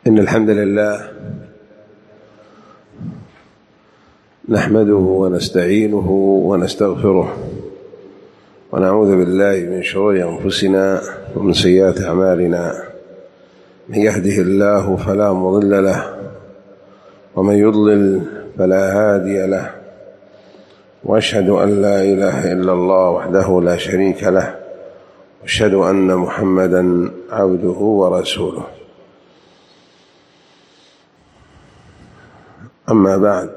إن الحمد لله نحمده ونستعينه ونستغفره ونعوذ بالله من شرور أنفسنا ومن سيئات أعمالنا. من يهده الله فلا مضل له ومن يضلل فلا هادي له، وأشهد أن لا إله إلا الله وحده لا شريك له، وأشهد أن محمدًا عبده ورسوله. أما بعد،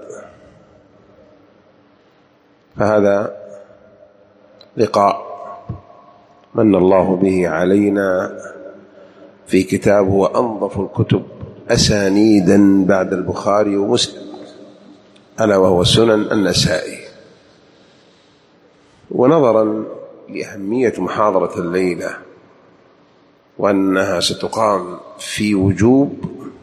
فهذا لقاء من الله به علينا في كتاب هو أنظف الكتب أسانيدًا بعد البخاري ومسلم، ألا وهو سنن النسائي. ونظرا لأهمية محاضرة الليلة وأنها ستقام في وجوب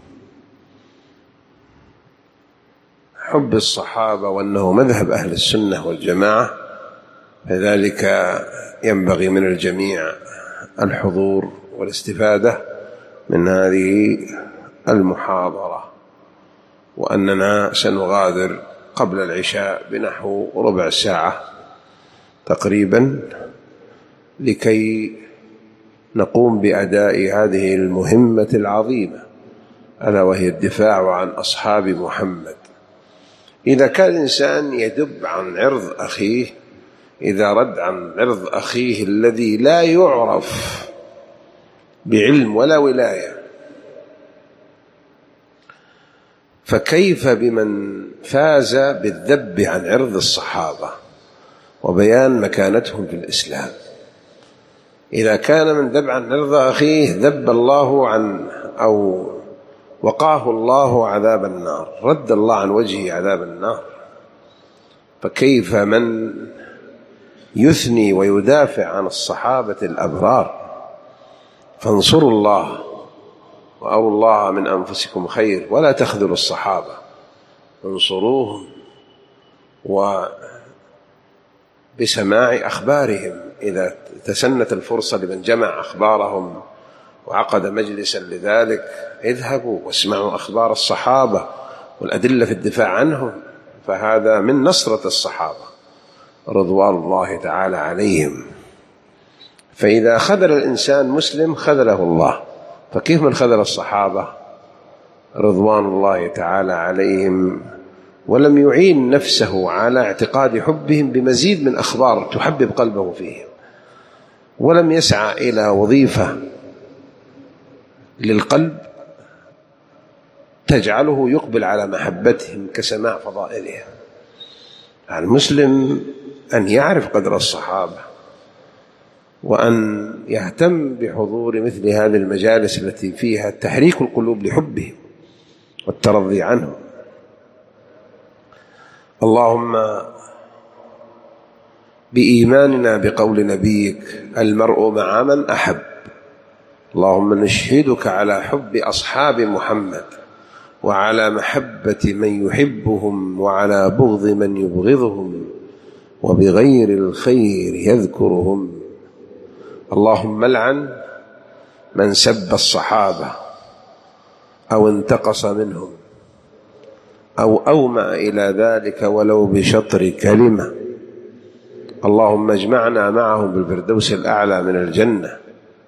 حب الصحابة وأنه مذهب أهل السنة والجماعة، فذلك ينبغي من الجميع الحضور والاستفادة من هذه المحاضرة، وأننا سنغادر قبل العشاء بنحو ربع ساعة تقريبا لكي نقوم بأداء هذه المهمة العظيمة، ألا وهي الدفاع عن أصحاب محمد. إذا كان الإنسان يدب عن عرض أخيه، إذا رد عن عرض أخيه الذي لا يعرف بعلم ولا ولاية، فكيف بمن فاز بالذب عن عرض الصحابة وبيان مكانتهم في الإسلام؟ إذا كان من ذب عن عرض أخيه ذب الله عن أو وقاه الله عذاب النار، رد الله عن وجهه عذاب النار، فكيف من يثني ويدافع عن الصحابة الأبرار؟ فانصروا الله وأروا الله من أنفسكم خير ولا تخذلوا الصحابة، انصروهم وبسماع أخبارهم. إذا تسنت الفرصة لمن جمع أخبارهم وعقد مجلسا لذلك، اذهبوا واسمعوا أخبار الصحابة والأدلة في الدفاع عنهم، فهذا من نصرة الصحابة رضوان الله تعالى عليهم. فإذا خذل الإنسان مسلم خذله الله، فكيف من خذل الصحابة رضوان الله تعالى عليهم ولم يعين نفسه على اعتقاد حبهم بمزيد من أخبار تحبب قلبه فيهم، ولم يسعى إلى وظيفة للقلب تجعله يقبل على محبتهم كسماع فضائلهم؟ المسلم أن يعرف قدر الصحابة وأن يهتم بحضور مثل هذه المجالس التي فيها تحريك القلوب لحبهم والترضي عنهم. اللهم بإيماننا بقول نبيك المرء مع من أحب، اللهم نشهدك على حب أصحاب محمد وعلى محبة من يحبهم وعلى بغض من يبغضهم وبغير الخير يذكرهم. اللهم لعن من سب الصحابة أو انتقص منهم أو أومأ إلى ذلك ولو بشطر كلمة. اللهم اجمعنا معهم بالفردوس الأعلى من الجنة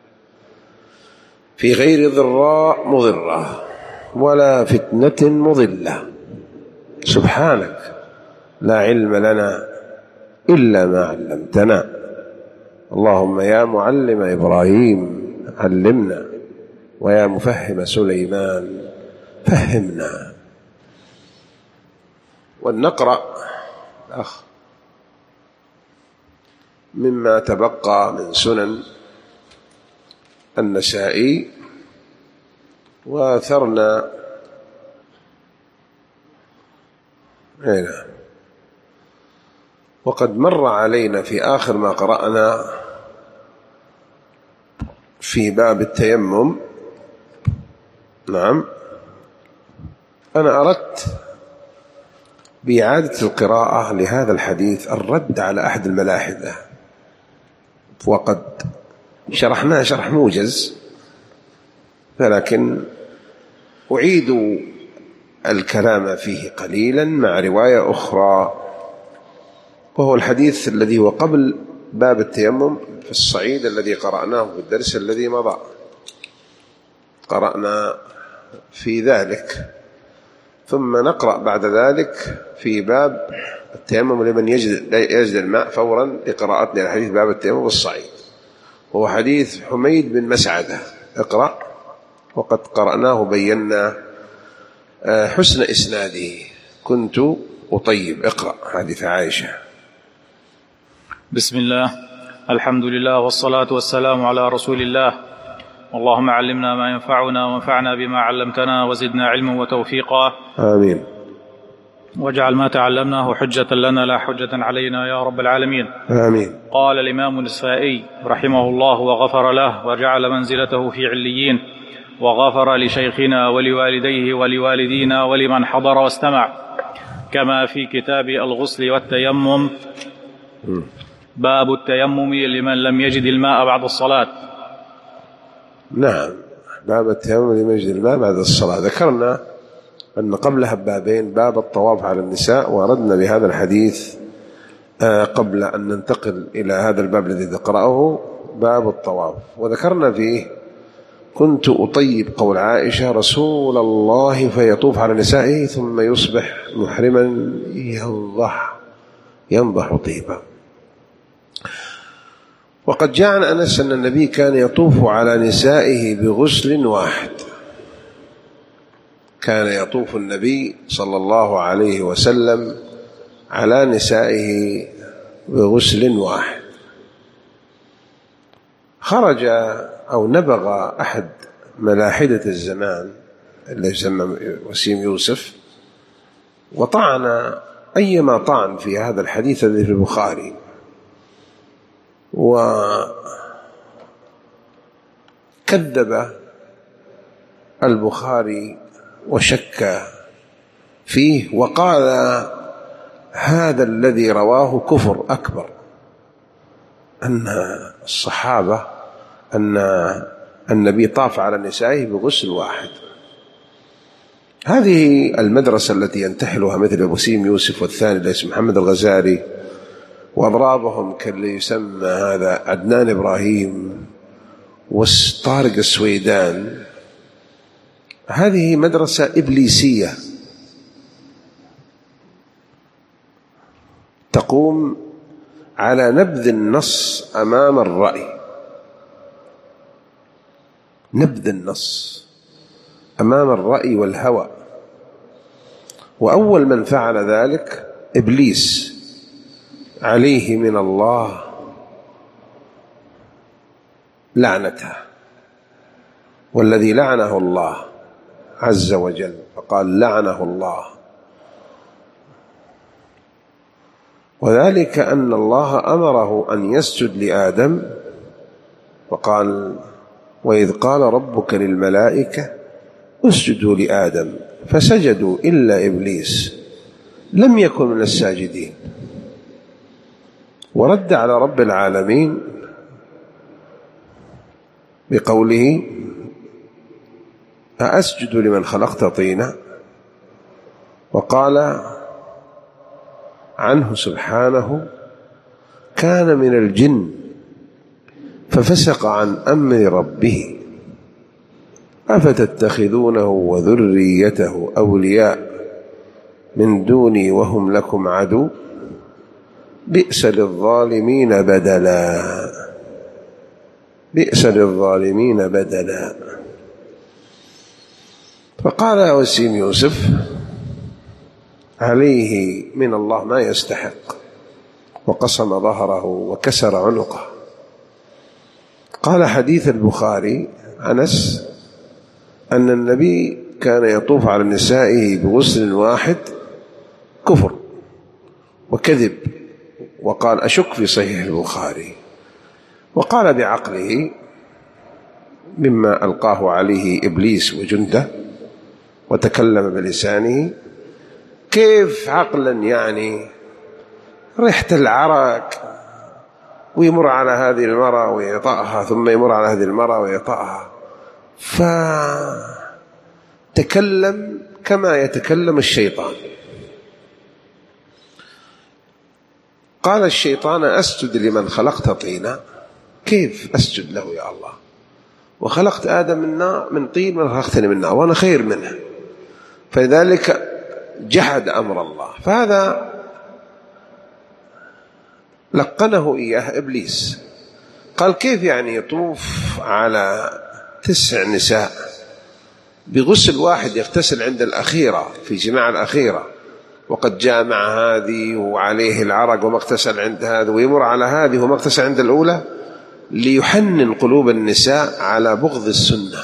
في غير ضراء مضرة ولا فتنة مضلة. سبحانك لا علم لنا إلا ما علمتنا. اللهم يا معلم إبراهيم علمنا، ويا مفهم سليمان فهمنا. ولنقرأ مما تبقى من سنن النسائي، وأثرنا هنا. وقد مر علينا في آخر ما قرأنا في باب التيمم. نعم، أنا أردت بإعادة القراءة لهذا الحديث الرد على أحد الملاحدة، وقد شرحناه شرح موجز، لكن أعيد الكلام فيه قليلا مع رواية أخرى، وهو الحديث الذي هو قبل باب التيمم في الصعيد الذي قرأناه في الدرس الذي مضى، قرأنا في ذلك، ثم نقرأ بعد ذلك في باب التيمم لمن يجد الماء فورا لقراءتنا الحديث باب التيمم والصعيد، وهو حديث حميد بن مسعدة. اقرأ، وقد قرأناه بينا حسن إسناده. كنت أطيب. اقرأ حديث عائشة. بسم الله، الحمد لله والصلاة والسلام على رسول الله. اللهم علمنا ما ينفعنا وانفعنا بما علمتنا وزدنا علما وتوفيقا. آمين. واجعل ما تعلمناه حجة لنا لا حجة علينا يا رب العالمين. آمين. قال الإمام النسائي رحمه الله وغفر له وجعل منزلته في عليين، وغفر لشيخنا ولوالديه ولوالدينا ولمن حضر واستمع، كما في كتاب الغسل والتيمم باب التيمم لمن لم يجد الماء بعد الصلاة. نعم، باب التيمم لمن يجد الماء بعد الصلاة. ذكرنا أن قبلها بابين، باب الطواف على النساء، وأردنا بهذا الحديث قبل أن ننتقل إلى هذا الباب الذي ذكره باب الطواف، وذكرنا فيه كنت أطيب قول عائشة رسول الله فيطوف على نسائه ثم يصبح محرما ينضح طيبا. وقد جاء عن أنس أن النبي كان يطوف على نسائه بغسل واحد. كان يطوف النبي صلى الله عليه وسلم على نسائه بغسل واحد. خرج أو نبغ أحد ملاحدة الزمان اللي يسمى وسيم يوسف، وطعن أيما طعن في هذا الحديث الذي في البخاري، وكذب البخاري وشك فيه، وقال هذا الذي رواه كفر أكبر، أن الصحابة أن النبي طاف على نسائه بغسل واحد. هذه المدرسة التي ينتحلها مثل وسيم يوسف والثاني اللي اسمه محمد الغزالي وأضرابهم كاللي يسمى هذا عدنان إبراهيم وطارق السويدان، هذه مدرسة إبليسية تقوم على نبذ النص أمام الرأي، نبذ النص أمام الرأي والهوى. وأول من فعل ذلك إبليس عليه من الله لعنته، والذي لعنه الله عز وجل، فقال لعنه الله. وذلك أن الله أمره أن يسجد لآدم، وقال وإذ قال ربك للملائكة اسجدوا لآدم فسجدوا إلا إبليس لم يكن من الساجدين. ورد على رب العالمين بقوله أأسجد لمن خلقت طينا، وقال عنه سبحانه كان من الجن ففسق عن أمر ربه أفتتخذونه وذريته أولياء من دوني وهم لكم عدو بئس للظالمين بدلا، بئس للظالمين بدلا. فقال وسيم يوسف عليه من الله ما يستحق، وقصم ظهره وكسر عنقه. قال حديث البخاري أنس أن النبي كان يطوف على نسائه بغسل واحد كفر وكذب، وقال أشك في صحيح البخاري، وقال بعقله مما ألقاه عليه إبليس وجنده وتكلم بلسانه، كيف عقلا يعني ريحة العرق ويمر على هذه المرأة ويطأها، ثم يمر على هذه المرأة ويطأها، تكلم كما يتكلم الشيطان. قال الشيطان أسجد لمن خلقت طينا، كيف أسجد له يا الله وخلقت آدم من طين من خلقتني من نار وأنا خير منه؟ فلذلك جحد أمر الله. فهذا لقنه إياه إبليس، قال كيف يعني يطوف على 9 نساء بغسل واحد يغتسل عند الأخيرة في جماع الأخيرة، وقد جامع هذه وعليه العرق وما اغتسل عند هذا، ويمر على هذه وما اغتسل عند الأولى، ليحنن قلوب النساء على بغض السنة،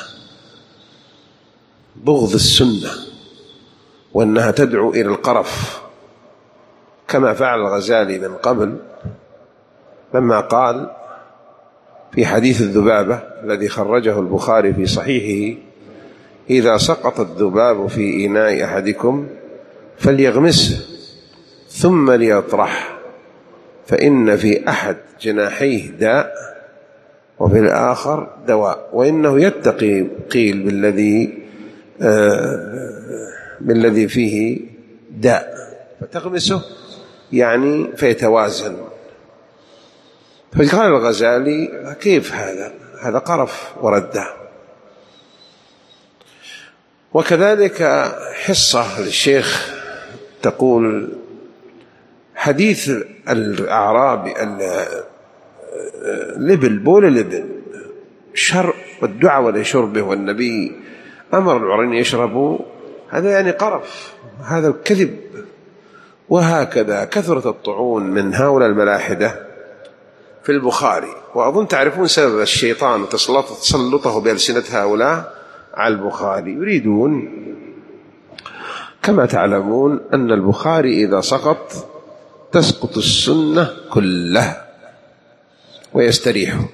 بغض السنة، وأنها تدعو إلى القرف، كما فعل الغزالي من قبل لما قال في حديث الذبابة الذي خرجه البخاري في صحيحه: إذا سقط الذباب في إناء أحدكم فليغمسه ثم ليطرح، فإن في أحد جناحيه داء وفي الآخر دواء، وإنه يتقي قيل بالذي فيه داء، فتغمسه يعني فيتوازن. فقال الغزالي كيف هذا قرف ورده. وكذلك حصة للشيخ تقول: حديث الأعرابي الإبل بول الإبل شر والدعاء ولا شربه، والنبي أمر العرين يشربوا، هذا يعني قرف، هذا الكذب. وهكذا كثرة الطعون من هؤلاء الملاحدة في البخاري. وأظن تعرفون سبب الشيطان وتسلطه بألسنة هؤلاء على البخاري، يريدون كما تعلمون أن البخاري إذا سقط تسقط السنة كلها ويستريحوا،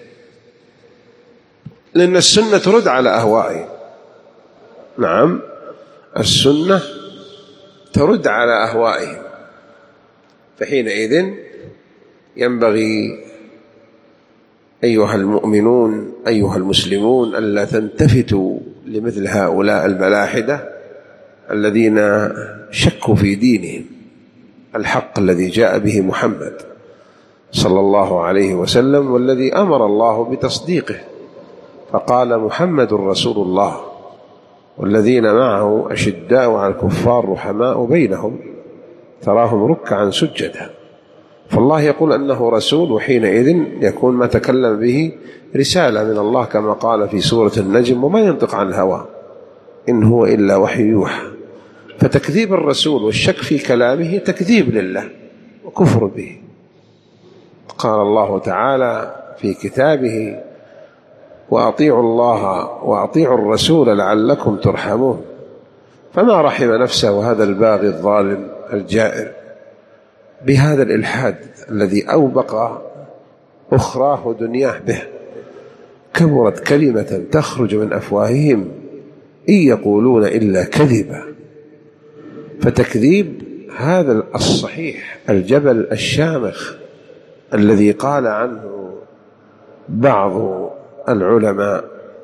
لأن السنة ترد على أهوائهم. نعم، السنة ترد على أهوائهم، فحينئذ ينبغي أيها المؤمنون أيها المسلمون ألا تنتفتوا لمثل هؤلاء الملاحدة الذين شكوا في دينهم الحق الذي جاء به محمد صلى الله عليه وسلم، والذي أمر الله بتصديقه، فقال: محمد رسول الله والذين معه أشداء على الكفار رحماء بينهم تراهم ركعا سجدا. فالله يقول أنه رسول، وحينئذ يكون ما تكلم به رسالة من الله، كما قال في سورة النجم: وما ينطق عن الهوى إن هو إلا وحي يوحى. فتكذيب الرسول والشك في كلامه تكذيب لله وكفر به. قال الله تعالى في كتابه: وأطيعوا الله وأطيعوا الرسول لعلكم ترحمون. فما رحم نفسه هذا الباغي الظالم الجائر بهذا الإلحاد الذي أوبق أخراه دنياه به. كبرت كلمة تخرج من أفواههم إن يقولون إلا كذبا. فتكذيب هذا الصحيح الجبل الشامخ الذي قال عنه بعض العلماء: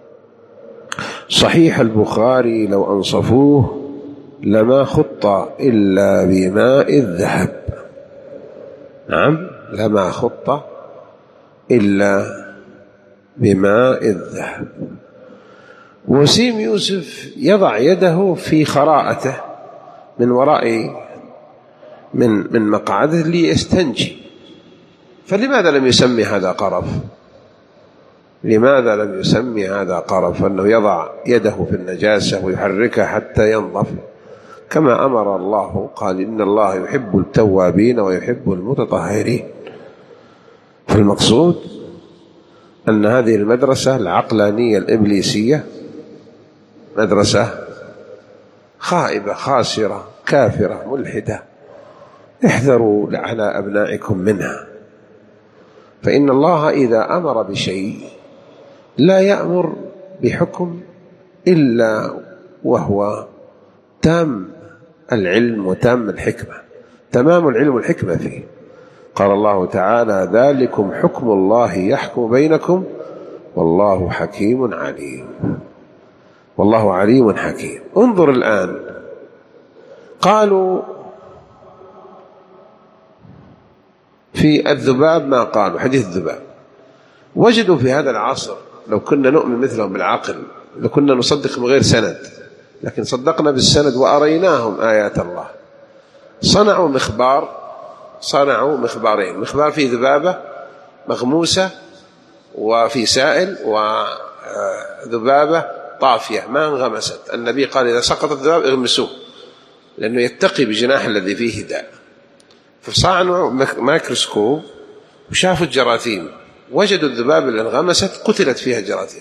صحيح البخاري لو أنصفوه لما خط إلا بماء الذهب. نعم، لما خط إلا بماء الذهب. وسيم يوسف يضع يده في خراءته من وراء من مقعده ليستنجي، فلماذا لم يسمي هذا قرف؟ لماذا لم يسمي هذا قرف؟ أنه يضع يده في النجاسة ويحركها حتى ينظف كما أمر الله، قال: إن الله يحب التوابين ويحب المتطهرين. فالمقصود أن هذه المدرسة العقلانية الإبليسية مدرسة خائبة خاسرة كافرة ملحدة، احذروا على أبنائكم منها. فإن الله إذا أمر بشيء لا يأمر بحكم إلا وهو تام العلم وتام الحكمة، تمام العلم والحكمة فيه. قال الله تعالى: ذلكم حكم الله يحكم بينكم والله حكيم عليم. والله عليم حكيم. انظر الآن، قالوا في الذباب ما قالوا، حديث الذباب، وجدوا في هذا العصر لو كنا نؤمن مثلهم بالعقل لكنا نصدق من غير سند، لكن صدقنا بالسند وأريناهم آيات الله. صنعوا مخبارين، مخبار فيه ذبابة مغموسة وفي سائل، وذبابة طافية ما انغمست. النبي قال إذا سقط الذباب اغمسوه لأنه يتقي بجناح الذي فيه داء. فصنعوا ميكروسكوب وشافوا الجراثيم، وجدوا الذباب اللي انغمست قتلت فيها الجراثيم.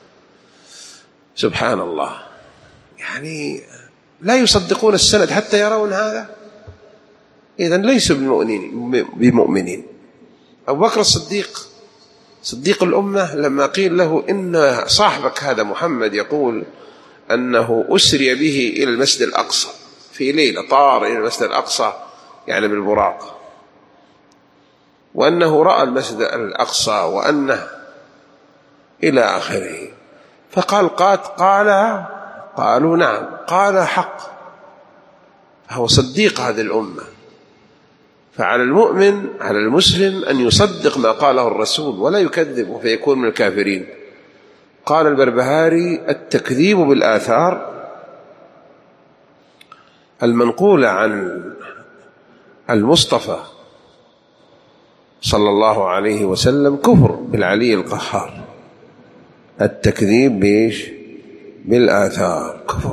سبحان الله، يعني لا يصدقون السند حتى يرون هذا. إذن ليسوا بمؤمنين. أبو بكر الصديق صديق الأمة لما قيل له إن صاحبك هذا محمد يقول أنه أسري به إلى المسجد الأقصى في ليلة، طار إلى المسجد الأقصى يعني بالبراق، وأنه رأى المسجد الأقصى وأنه إلى آخره، قالوا نعم، قال حق، هو صديق هذه الأمة. فعلى المؤمن على المسلم أن يصدق ما قاله الرسول ولا يكذب فيكون من الكافرين. قال البربهاري التكذيب بالآثار المنقولة عن المصطفى صلى الله عليه وسلم كفر بالعلي القهار. التكذيب بالآثار كفر.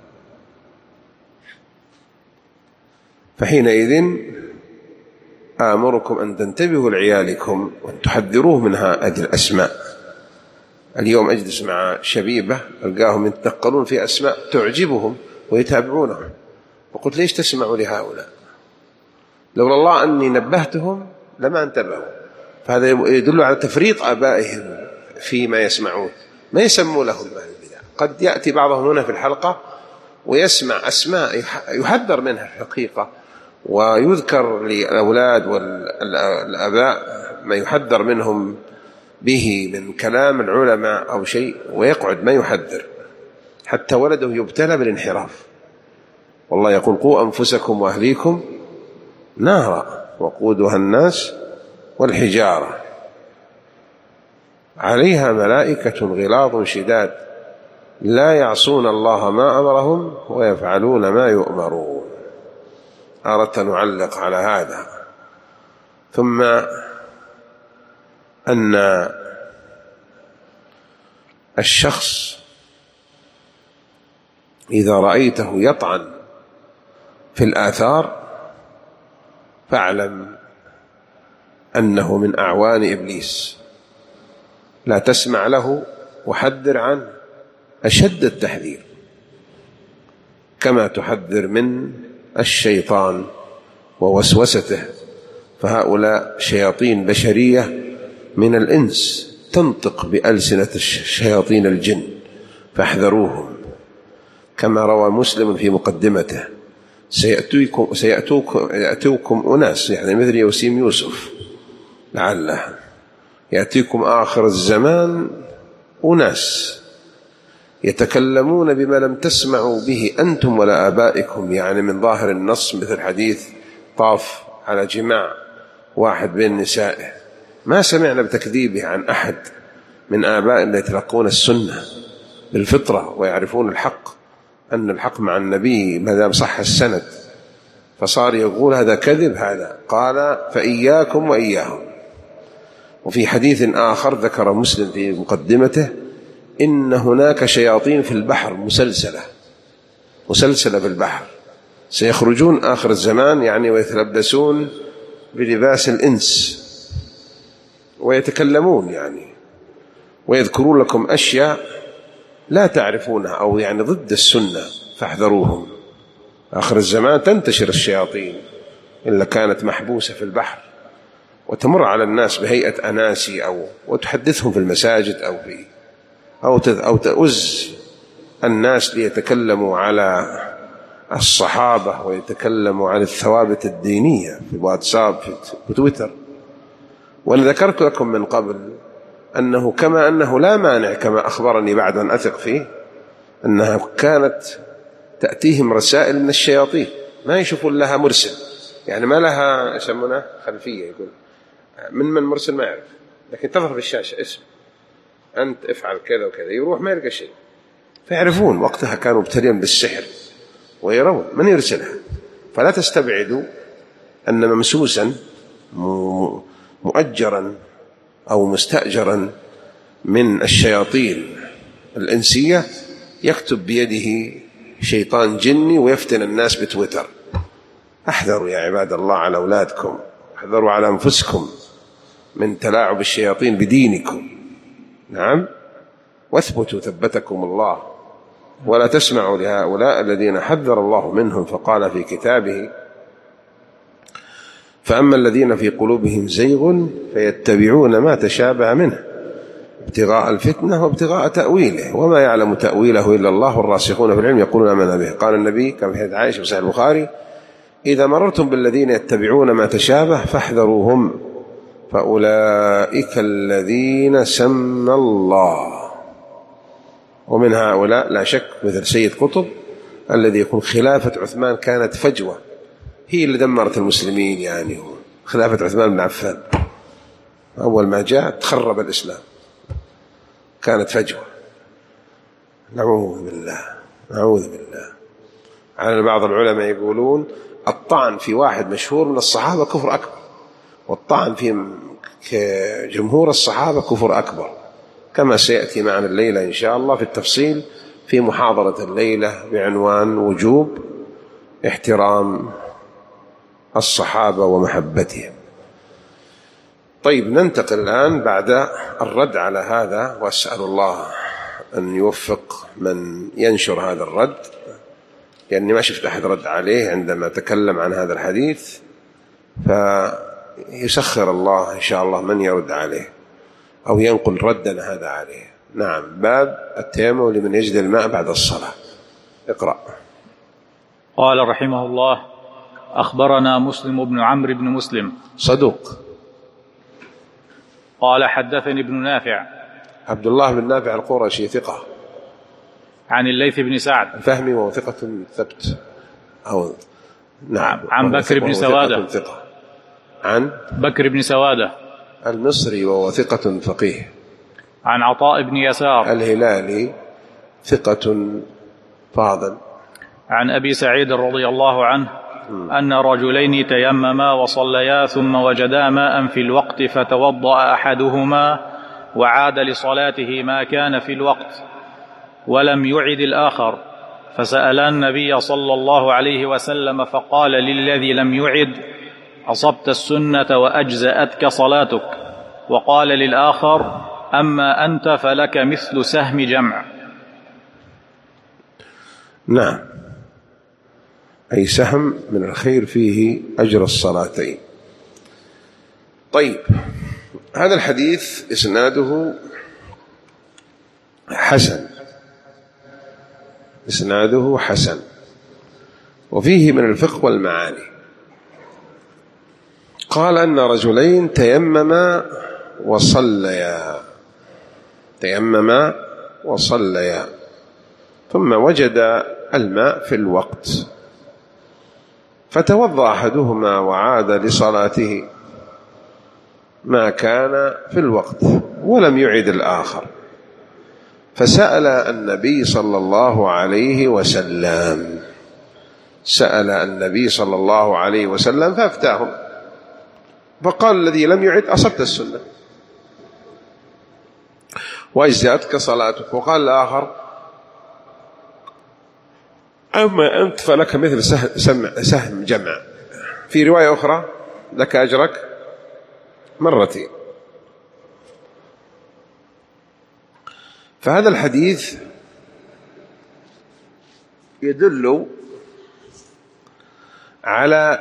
فحينئذ آمركم أن تنتبهوا لعيالكم وأن تحذروه من هذه الأسماء. اليوم أجلس مع شبيبة ألقاهم يتنقلون في أسماء تعجبهم ويتابعونهم، وقلت ليش تسمعوا لهؤلاء؟ لولا الله أني نبهتهم لما انتبهوا. فهذا يدل على تفريط آبائهم فيما يسمعون، ما يسموا لهم البدع. قد يأتي بعضهم هنا في الحلقة ويسمع أسماء يحذر منها الحقيقة، ويذكر للأولاد والآباء ما يحذر منهم به من كلام العلماء أو شيء، ويقعد ما يحذر حتى ولده يبتلى بالانحراف. والله يقول قوا أنفسكم وأهليكم نارا وقودها الناس والحجارة عليها ملائكة غلاظ شداد لا يعصون الله ما أمرهم ويفعلون ما يؤمرون. أردت أن أعلق على هذا. ثم أن الشخص إذا رأيته يطعن في الآثار فاعلم أنه من أعوان إبليس، لا تسمع له وحذر عنه أشد التحذير، كما تحذر من الشيطان ووسوسته. فهؤلاء شياطين بشرية من الإنس تنطق بألسنة شياطين الجن، فاحذروهم. كما روى مسلم في مقدمته سيأتوكم أناس يعني مثل يوسيم يوسف، لعله يأتيكم آخر الزمان أناس يتكلمون بما لم تسمعوا به أنتم ولا آبائكم، يعني من ظاهر النص مثل حديث طاف على جماع واحد بين نسائه، ما سمعنا بتكذيبه عن أحد من آبائنا يتلقون السنة بالفطرة ويعرفون الحق، أن الحق مع النبي ما دام صح السند، فصار يقول هذا كذب هذا. قال فإياكم وإياهم. وفي حديث آخر ذكر مسلم في مقدمته إن هناك شياطين في البحر مسلسلة في البحر سيخرجون آخر الزمان، يعني ويتلبسون بلباس الإنس ويتكلمون يعني ويذكرون لكم أشياء لا تعرفونها أو يعني ضد السنة، فاحذروهم. آخر الزمان تنتشر الشياطين إلا كانت محبوسة في البحر وتمر على الناس بهيئة أناسي وتحدثهم في المساجد أو تؤز الناس ليتكلموا على الصحابة ويتكلموا عن الثوابت الدينية في واتساب في تويتر. وأنا ذكرت لكم من قبل أنه كما أنه لا مانع كما أخبرني بعد أن أثق فيه أنها كانت تأتيهم رسائل من الشياطين، ما يشوفون لها مرسل، يعني ما لها يسمونها خلفية، يقول من مرسل ما يعرف، لكن تظهر في الشاشة اسم أنت افعل كذا وكذا، يروح ما يلقى شيء. فيعرفون وقتها كانوا مبتلين بالسحر ويرون من يرسلها. فلا تستبعدوا أن ممسوسا مؤجرا أو مستأجرا من الشياطين الإنسية يكتب بيده شيطان جني ويفتن الناس بتويتر. احذروا يا عباد الله على أولادكم، احذروا على أنفسكم من تلاعب الشياطين بدينكم. نعم، واثبتوا ثبتكم الله، ولا تسمعوا لهؤلاء الذين حذر الله منهم فقال في كتابه: فأما الذين في قلوبهم زيغ فيتبعون ما تشابه منه ابتغاء الفتنة وابتغاء تأويله وما يعلم تأويله إلا الله والراسخون في العلم يقولون آمنا به. قال النبي كما في حديث عائشة في صحيح البخاري: إذا مررتم بالذين يتبعون ما تشابه فاحذروهم فأولئك الذين سمى الله. ومن هؤلاء لا شك مثل سيد قطب الذي يكون خلافة عثمان كانت فجوة، هي اللي دمرت المسلمين، يعني خلافة عثمان بن عفان أول ما جاء تخرب الإسلام، كانت فجوة. نعوذ بالله نعوذ بالله. على بعض العلماء يقولون الطعن في واحد مشهور من الصحابة كفر أكبر، والطعن في جمهور الصحابة كفر أكبر، كما سيأتي معنا الليلة إن شاء الله في التفصيل في محاضرة الليلة بعنوان وجوب احترام الصحابة ومحبتهم. طيب، ننتقل الآن بعد الرد على هذا، وأسأل الله أن يوفق من ينشر هذا الرد، لأني ما شفت أحد رد عليه عندما تكلم عن هذا الحديث، فيسخر الله إن شاء الله من يرد عليه أو ينقل ردنا هذا عليه. نعم، باب التيمم لمن يجد الماء بعد الصلاة. اقرأ. قال رحمه الله: أخبرنا مسلم بن عمرو بن مسلم صدوق. قال حدثني ابن نافع عبد الله بن نافع القرشي ثقة، عن الليث بن سعد الفهمي وهو ثقة ثبت، أو نعم، عن بكر بن سوادة ثقة. عن بكر بن سوادة المصري وهو ثقة فقيه. عن عطاء بن يسار الهلالي ثقة فاضل. عن أبي سعيد رضي الله عنه أن رجلين تيمما وصليا ثم وجدا ماء في الوقت فتوضأ أحدهما وعاد لصلاته ما كان في الوقت ولم يعد الآخر، فسألا النبي صلى الله عليه وسلم فقال للذي لم يعد: أصبت السنة وأجزأتك صلاتك. وقال للآخر: أما أنت فلك مثل سهم جمع. نعم، أي سهم من الخير فيه أجر الصلاتين. طيب، هذا الحديث إسناده حسن، إسناده حسن، وفيه من الفقه والمعاني. قال أن رجلين تيمما وصليا ثم وجد الماء في الوقت فتوضأ أحدهما وعاد لصلاته ما كان في الوقت ولم يعد الآخر، فسأل النبي صلى الله عليه وسلم فأفتاهم، فقال الذي لم يعد: أصبت السنة وأجزأتك صلاتك. وقال الآخر: أما أنت فلك مثل سهم جمع. في رواية أخرى: لك أجرك مرتين. فهذا الحديث يدل على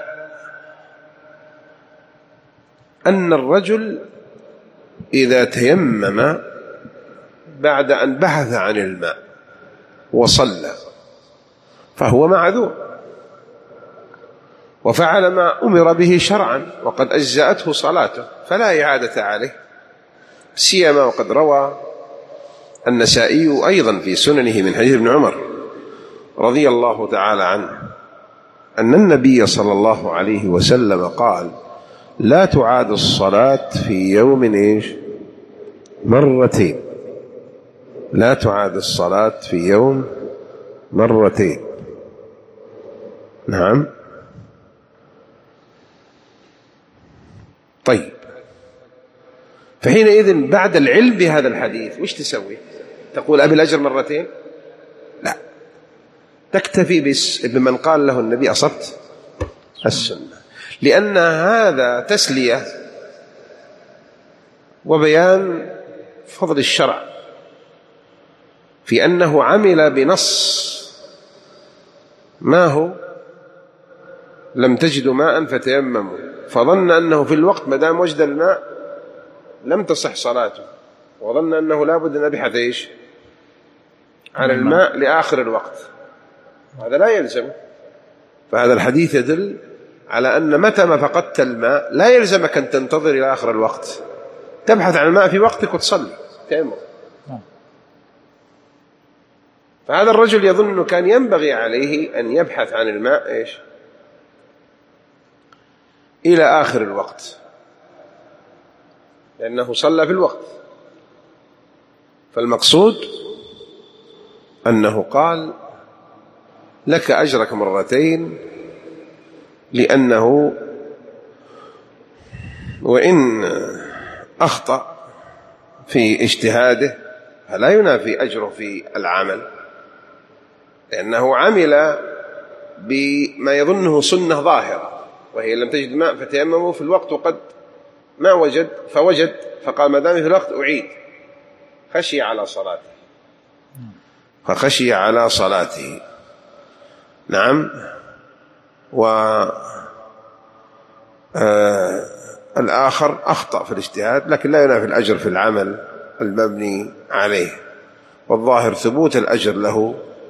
أن الرجل إذا تيمم بعد أن بحث عن الماء وصلى فهو معذور، وفعل ما أمر به شرعا وقد أجزأته صلاته، فلا إعادة عليه، سيما وقد روى النسائي أيضا في سننه من حديث ابن عمر رضي الله تعالى عنه أن النبي صلى الله عليه وسلم قال: لا تعاد الصلاة في يوم مرتين. لا تعاد الصلاة في يوم مرتين. نعم. طيب، فحينئذ بعد العلم بهذا الحديث وش تسوي؟ تقول أبي الأجر مرتين؟ لا، تكتفي بمن قال له النبي: أصبت السنة، لأن هذا تسلية وبيان فضل الشرع في أنه عمل بنص ما هو: لم تجدوا ماء فتيمموا، فظن أنه في الوقت ما دام وجد الماء لم تصح صلاته، وظن أنه لا بد أن يبحث عن الماء لآخر الوقت. هذا لا يلزم. فهذا الحديث يدل على أن متى ما فقدت الماء لا يلزمك أن تنتظر إلى آخر الوقت، تبحث عن الماء في وقتك وتصلي تيمم. فهذا الرجل يظن كان ينبغي عليه أن يبحث عن الماء إلى آخر الوقت، لأنه صلى في الوقت. فالمقصود أنه قال: لك أجرك مرتين، لأنه وإن أخطأ في اجتهاده فلا ينافي أجره في العمل، لأنه عمل بما يظنه سنة ظاهرة، وهي لم تجد ماء فتيمموا في الوقت، وقد ما وجد فوجد، فقال ما دام في الوقت أعيد، خشي على صلاته، فخشي على صلاته. نعم. والآخر أخطأ في الاجتهاد، لكن لا ينافي الأجر في العمل المبني عليه، والظاهر ثبوت الأجر له.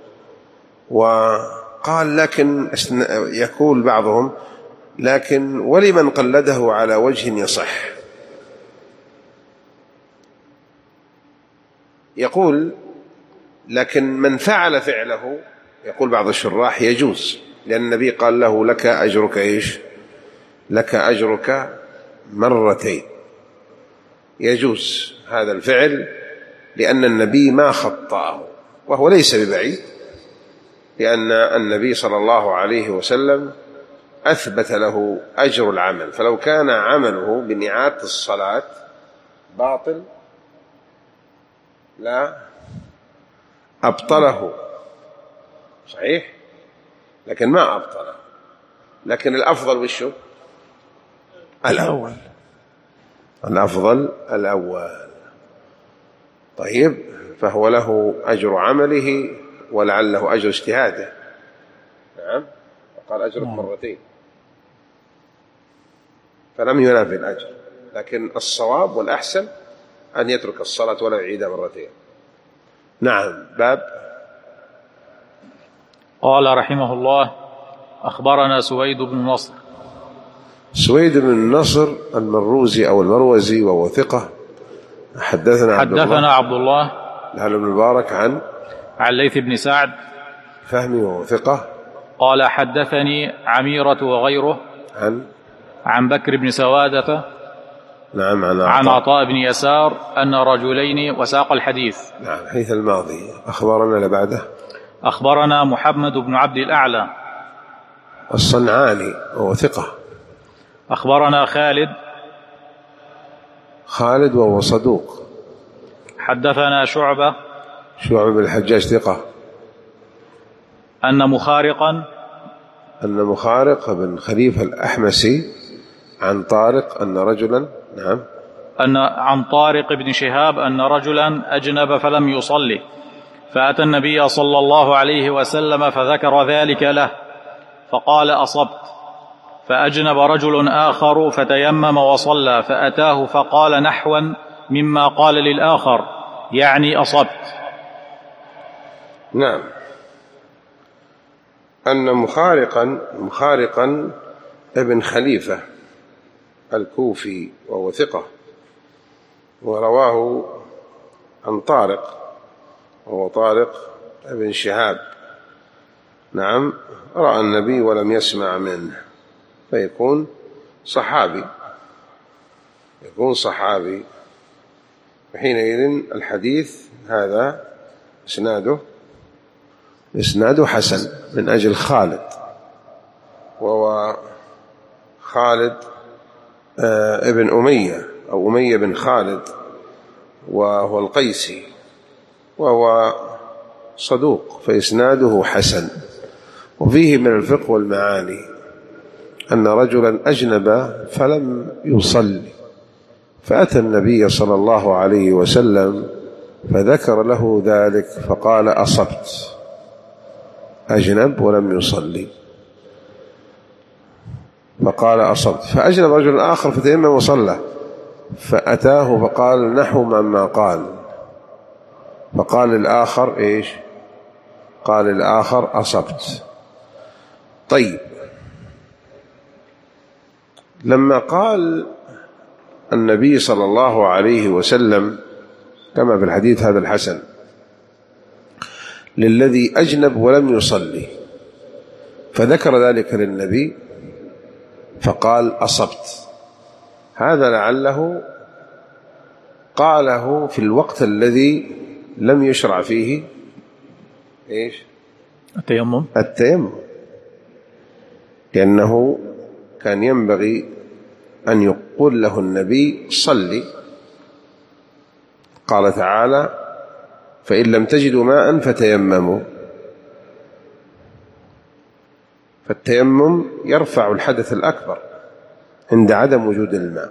وقال: لكن يقول بعضهم: لكن ولمن قلده على وجه يصح. يقول: لكن من فعل فعله، يقول بعض الشراح، يجوز، لأن النبي قال له: لك أجرك لك أجرك مرتين. يجوز هذا الفعل لأن النبي ما خطأه، وهو ليس ببعيد، لأن النبي صلى الله عليه وسلم أثبت له أجر العمل، فلو كان عمله بإعادة الصلاة باطل لا أبطله، صحيح، لكن ما أبطله. لكن الأفضل وشه؟ الأول. الأفضل الأول. طيب، فهو له أجر عمله ولعله أجر اجتهاده. نعم. قال: أجرك مرتين، فلم ينافي الأجر، لكن الصواب والأحسن أن يترك الصلاة ولا يعيدها مرتين. نعم. باب. قال رحمه الله: أخبرنا سويد بن نصر. سويد بن نصر المروزي أو المروزي، وهو ثقة. حدثنا عبد الله بن المبارك عن ليث بن سعد فهمي، وهو ثقة. قال: حدثني عميرة وغيره عن بكر بن سوادة، نعم، عن عطاء بن يسار أن رجلين، وساق الحديث. نعم، الحديث الماضي. أخبرنا لبعده. أخبرنا محمد بن عبد الأعلى الصنعاني، وهو ثقة. أخبرنا خالد وهو صدوق. حدثنا شعبة بن الحجاج ثقة. أن مخارق بن خليفة الأحمسي عن طارق أن رجلا، نعم، عن طارق بن شهاب أن رجلا أجنب فلم يصلي، فأتى النبي صلى الله عليه وسلم فذكر ذلك له، فقال: أصبت. فأجنب رجل آخر فتيمم وصلى، فأتاه فقال نحوا مما قال للآخر، يعني أصبت. نعم. أن مخارقا ابن خليفة الكوفي، وهو ثقة، ورواه عن طارق وهو طارق بن شهاب، نعم، رأى النبي ولم يسمع منه، فيكون صحابي، يكون صحابي. وحينئذ الحديث هذا إسناده حسن من أجل خالد، وهو خالد ابن أمية أو أمية بن خالد، وهو القيسي، وهو صدوق، فإسناده حسن. وفيه من الفقه والمعاني أن رجلا أجنب فلم يصلي، فأتى النبي صلى الله عليه وسلم فذكر له ذلك فقال: أصبت، أجنب ولم يصلي، فقال: أصبت. فأجنب رجل آخر فتيمم وصلى، فأتاه فقال نحو مما قال، فقال الآخر إيش؟ قال الآخر: أصبت. طيب، لما قال النبي صلى الله عليه وسلم كما في الحديث هذا الحسن للذي أجنب ولم يصلي، فذكر ذلك للنبي فقال: أصبت، هذا لعله قاله في الوقت الذي لم يشرع فيه إيش؟ التيمم، لأنه كان ينبغي أن يقول له النبي: صلي. قال تعالى: فإن لم تجدوا ماء فتيمموا. فالتيمم يرفع الحدث الأكبر عند عدم وجود الماء.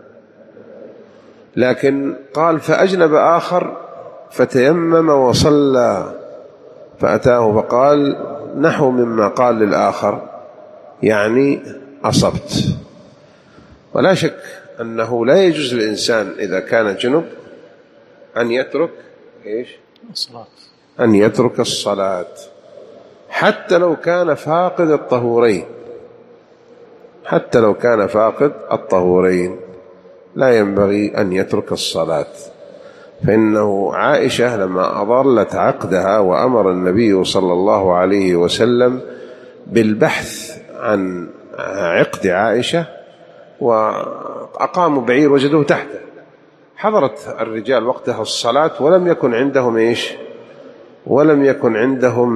لكن قال: فأجنب آخر فتيمم وصلى، فأتاه فقال نحو مما قال للآخر، يعني أصبت. ولا شك أنه لا يجوز للإنسان إذا كان جنب أن يترك إيش؟ الصلاة، أن يترك الصلاة حتى لو كان فاقد الطهورين، حتى لو كان فاقد الطهورين لا ينبغي أن يترك الصلاة. فإنه عائشة لما أضلت عقدها وأمر النبي صلى الله عليه وسلم بالبحث عن عقد عائشة وأقاموا بعير وجدوه تحته، حضرت الرجال وقتها الصلاة ولم يكن عندهم إيش؟ ولم يكن عندهم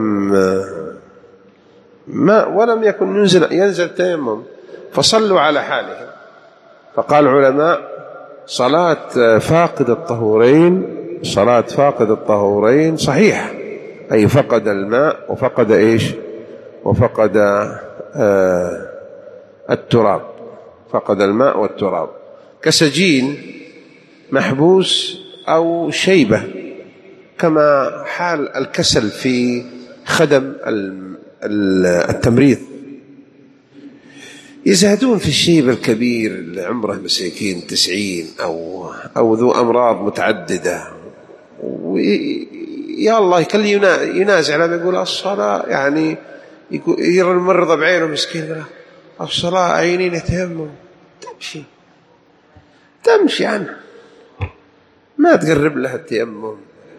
ماء، ولم يكن ينزل تيمم، فصلوا على حالهم. فقال العلماء: صلاة فاقد الطهورين، صلاة فاقد الطهورين صحيح، أي فقد الماء وفقد إيش؟ وفقد التراب، فقد الماء والتراب، كسجين محبوس أو شيبة، كما حال الكسل في خدم التمريض، يزهدون في الشيب الكبير اللي عمره مساكين 90 أو ذو أمراض متعددة، يا الله يخليه ينازع لما يقول الصلاة، يعني يرى الممرضة بعينه مسكين، الصلاة عينين يتيمم، تمشي عنه، ما تقرب لها التيمم.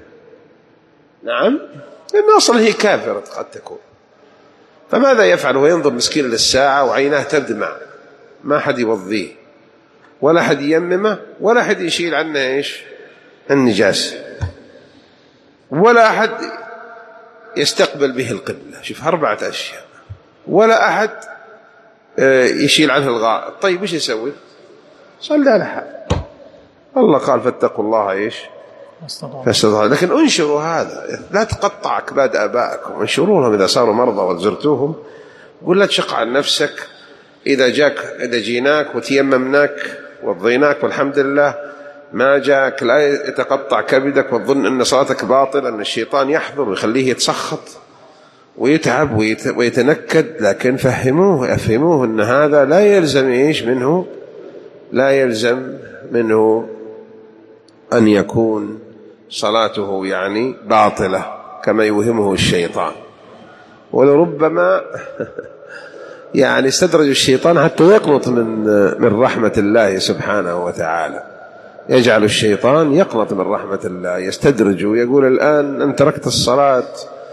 نعم، لأن أصلا هي كافرة قد تكون، فماذا يفعل؟ وينظر مسكين للساعة وعيناه تدمع، ما حد يوضيه ولا حد ييممه ولا حد يشيل عنه إيش؟ النجاسة، ولا أحد يستقبل به القبلة. شوف 4 أشياء، ولا أحد يشيل عنه الغائط. طيب وش يسوي؟ صلى على حال. الله قال: فاتقوا الله إيش؟ فاستطاعوا. لكن انشروا هذا، لا تقطع أكباد آبائكم، انشروهم إذا صاروا مرضى وزرتوهم. قل لا تشق عن نفسك، إذا جيناك وتيممناك وضيناك والحمد لله، ما جاك لا يتقطع كبدك وتظن أن صلاتك باطل، أن الشيطان يحضر ويخليه يتسخط ويتعب ويتنكد. لكن أفهموه أن هذا لا يلزم إيش منه، لا يلزم منه أن يكون صلاته يعني باطلة كما يوهمه الشيطان. ولربما يعني استدرج الشيطان حتى يقنط من رحمة الله سبحانه وتعالى، يجعل الشيطان يقنط من رحمة الله، يستدرج ويقول الآن أنت تركت الصلاة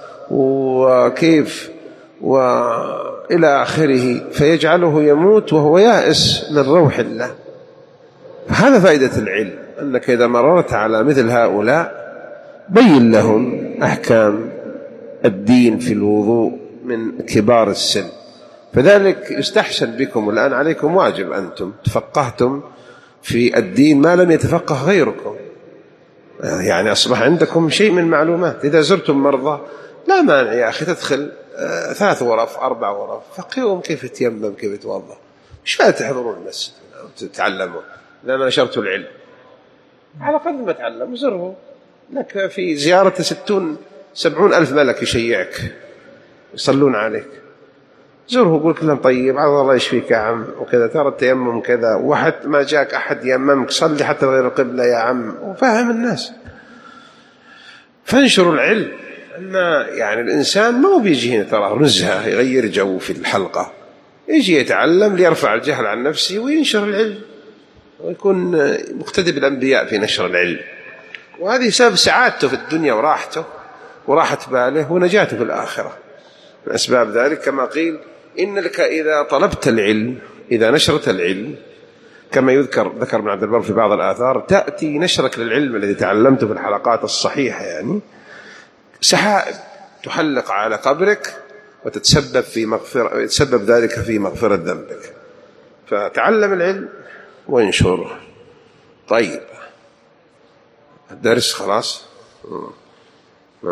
وكيف وإلى آخره، فيجعله يموت وهو يائس من روح الله. هذا فائدة العلم، أنك إذا مررت على مثل هؤلاء بين لهم أحكام الدين في الوضوء من كبار السن. فذلك يستحسن بكم، والآن عليكم واجب، أنتم تفقهتم في الدين ما لم يتفقه غيركم، يعني أصبح عندكم شيء من المعلومات. إذا زرتم مرضى لا مانع يا أخي تدخل 3 غرف 4 غرف، فقههم كيف يتيمم كيف يتوضأ، مش فات تحضرون المسجد وتتعلموا. لما نشرتوا العلم على قدر ما تعلموا زروا، لك في زيارة 70 ألف ملك يشيعك يصلون عليك، زوره قول لهم طيب عز الله يشفيك يا عم وكذا، ترى التيمم كذا، واحد ما جاك أحد يممك صلي حتى غير القبلة يا عم، وفهم الناس. فانشروا العلم، أن يعني الإنسان ما هو بيجي هنا ترى نزهة يغير جو في الحلقة، يجي يتعلم ليرفع الجهل عن نفسه وينشر العلم ويكون مقتدي بالأنبياء في نشر العلم، وهذه سبب سعادته في الدنيا وراحته وراحة باله ونجاته في الآخرة. من أسباب ذلك كما قيل إن لك إذا طلبت العلم، إذا نشرت العلم كما ذكر ابن عبد البر في بعض الآثار، تأتي نشرك للعلم الذي تعلمته في الحلقات الصحيحة، يعني سحائب تحلق على قبرك وتتسبب في مغفرة، يتسبب ذلك في مغفرة ذنبك. فتعلم العلم وانشره. طيب الدرس خلاص.